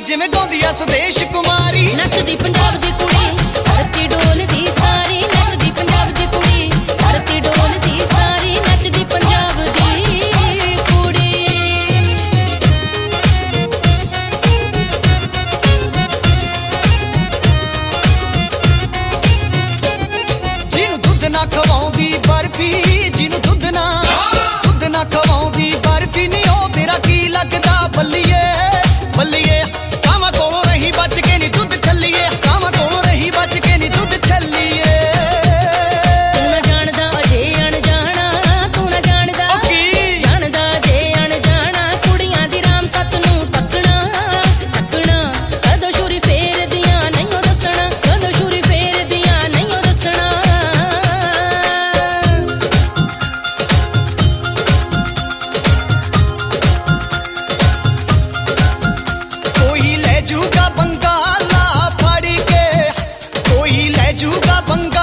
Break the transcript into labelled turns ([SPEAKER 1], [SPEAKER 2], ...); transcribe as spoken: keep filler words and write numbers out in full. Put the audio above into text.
[SPEAKER 1] ਜਿਵੇਂ ਗਾਉਂਦੀ ਆ ਸੁਦੇਸ਼ ਕੁਮਾਰੀ।
[SPEAKER 2] ਨੱਚਦੀ ਪੰਜਾਬ ਦੀ ਕੁੜੀ ਧਰਤੀ ਡੋਲਦੀ ਸਾਰੀ, ਨੱਚਦੀ ਪੰਜਾਬ ਦੀ ਕੁੜੀ ਧਰਤੀ ਡੋਲਦੀ ਸਾਰੀ, ਨੱਚਦੀ ਪੰਜਾਬ ਦੀ ਕੁੜੀ।
[SPEAKER 1] ਜਿਹਨੂੰ ਦੁੱਧ ਨਾ ਖਵਾਉਂਦੀ ਬਰਫੀ, ਜਿਹਨੂੰ ਦੁੱਧ ਨਾ ਦੁੱਧ ਨਾ ਖਵਾਉਂਦੀ ਬਰਫੀ ਨੀ ਉਹ ਤੇਰਾ ਕੀ ਲੱਗਦਾ ਬੱਲੀਏ ਬੱਲੀਏ। ਕਾਵਾਂ ਕੋਲੋਂ ਰਹੀ ਬਚ ਕੇ ਨੀ ਦੁੱਧ ਛੱਲੀਏ, ਕਾਵਾਂ ਕੋਲੋਂ ਰਹੀ ਬਚ ਕੇ ਨੀ ਦੁੱਧ ਛੱਲੀਏ।
[SPEAKER 2] ਤੂੰ ਨਾ ਜਾਣਦਾ ਅਜੇ ਅਣਜਾਣਾ, ਤੂੰ ਨਾ ਜਾਣਦਾ ਜਾਣਦਾ ਜੇ ਅਣਜਾਣਾ, ਕੁੜੀਆਂ ਦੀ ਰਾਮ ਸੱਤ ਨੂੰ ਟੱਕਣਾ ਟੱਕਣਾ। ਕਦੋਂ ਛੁਰੀ ਫੇਰਦੀਆਂ ਨਹੀਂ ਉਹ ਦੱਸਣਾ, ਕਦੋਂ ਛੁਰੀ ਫੇਰਦੀਆਂ ਨਹੀਂ ਉਹ ਦੱਸਣਾ।
[SPEAKER 1] ਕੋਈ ਲੈ ਜੂਗਾ ਬੰਗਾਲਾ ਫੜ ਕੇ, ਕੋਈ ਲੈ ਜੂਗਾ ਬੰਗਾ